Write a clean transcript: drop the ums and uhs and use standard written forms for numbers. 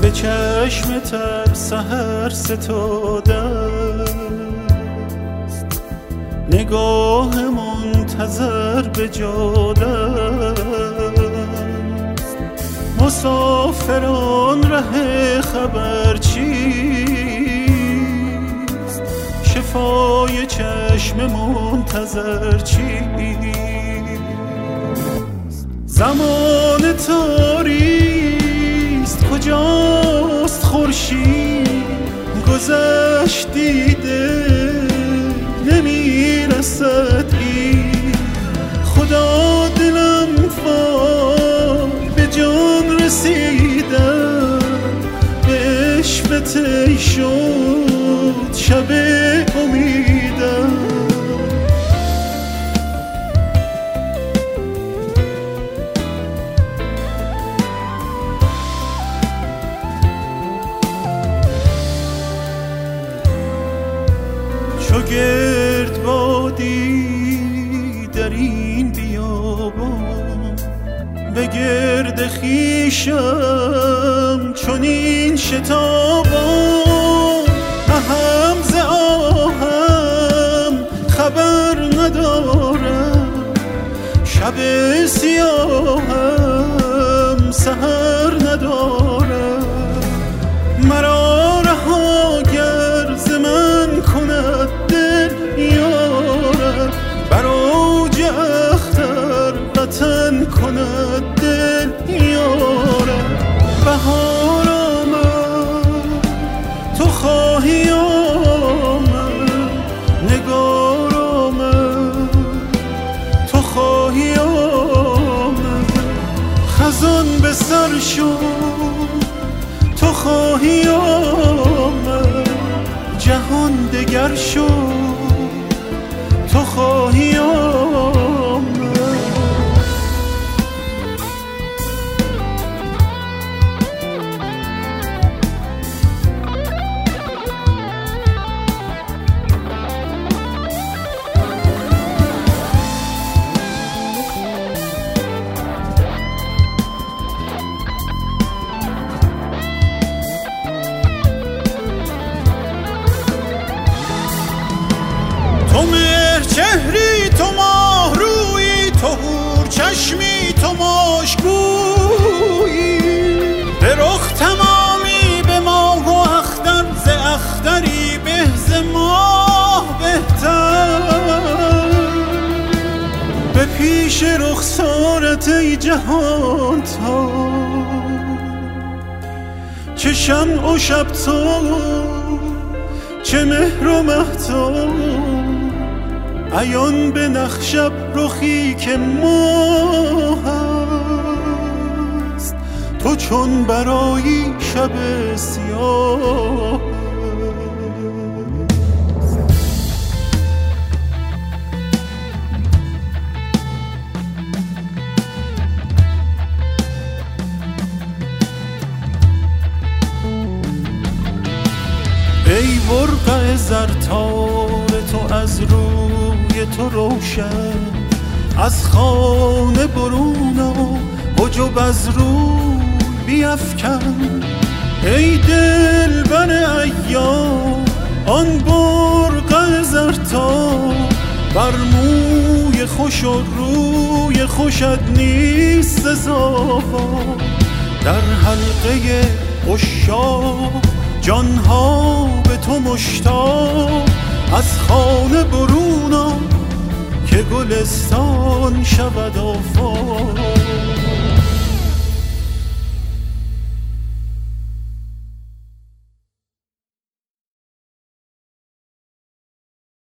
به چشم تر سحر ستاده است، نگاه منتظر به جاده است. مسافران ره خبر چیست؟ شفای چشم منتظر چیست؟ زمان تاریست، کجاست خورشید؟ گذشت دیده نمیرسد این، خدا دلم وای به جان رسیدم، به عشق طی شد شب امیدم. چو گردبادی در این بیابان، به گرد خویشم چنین شتابان. اهم ز آهم خبر ندارم، شب سیاهم سحر ندارم. مرا رها گر ز من کند دل یارم، بر اوج اختر وطن کند دل یارم. بهار آمد تو خواهی آمد، نگار آمد تو خواهی آمد. خزان به سر شد تو خواهی آمد، جهان دگر شد تو خواهی آمد. تو مهر چهری تو ماه رویی، تو حور چشمی تو مشکویی. به رخ تمامی به ماه و اختر، ز اختری به ز ماه بهتر. به پیش رخسارت ای جهان تا، چه شمع و شب تو چه مهر و مهتاب. عیان به نخشب رخی که ماه است، تو چون برایی شب سیاه. ای برقع زرتار تو از روی تو روشن، از خانه برون آ حجب از روی بیفکن. ای دلبر ایام آن برقع زرتار، بر موی خوش و روی خوشت نیست سزا. در حلقه عشاق جانها به تو مشتاق، از خانه برون آ که گلستان شود آفاق.